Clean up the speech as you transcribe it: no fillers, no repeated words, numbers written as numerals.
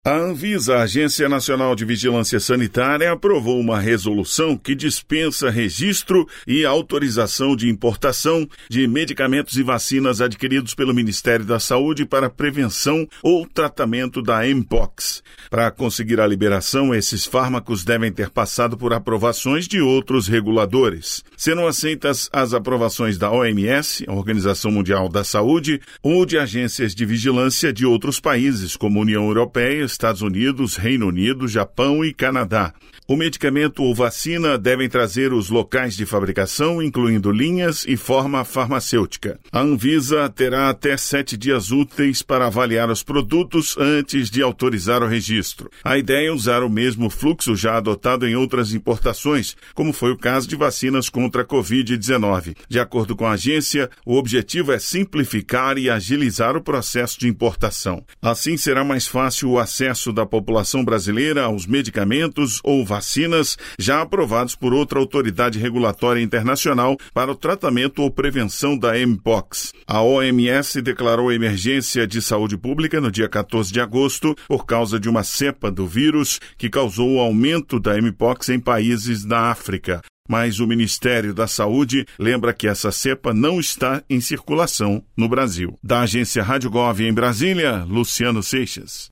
A Anvisa, a Agência Nacional de Vigilância Sanitária, aprovou uma resolução que dispensa registro e autorização de importação de medicamentos e vacinas adquiridos pelo Ministério da Saúde para prevenção ou tratamento da Mpox. Para conseguir a liberação, esses fármacos devem ter passado por aprovações de outros reguladores. Serão aceitas as aprovações da OMS, a Organização Mundial da Saúde, ou de agências de vigilância de outros países, como União Europeia, Estados Unidos, Reino Unido, Japão e Canadá. O medicamento ou vacina devem trazer os locais de fabricação, incluindo linhas e forma farmacêutica. A Anvisa terá até 7 dias úteis para avaliar os produtos antes de autorizar o registro. A ideia é usar o mesmo fluxo já adotado em outras importações, como foi o caso de vacinas contra a Covid-19. De acordo com a agência, o objetivo é simplificar e agilizar o processo de importação. Assim será mais fácil o acesso da população brasileira aos medicamentos ou vacinas já aprovados por outra autoridade regulatória internacional para o tratamento ou prevenção da Mpox. A OMS declarou emergência de saúde pública no dia 14 de agosto por causa de uma cepa do vírus que causou o aumento da Mpox em países da África. Mas o Ministério da Saúde lembra que essa cepa não está em circulação no Brasil. Da agência Rádio Gov em Brasília, Luciano Seixas.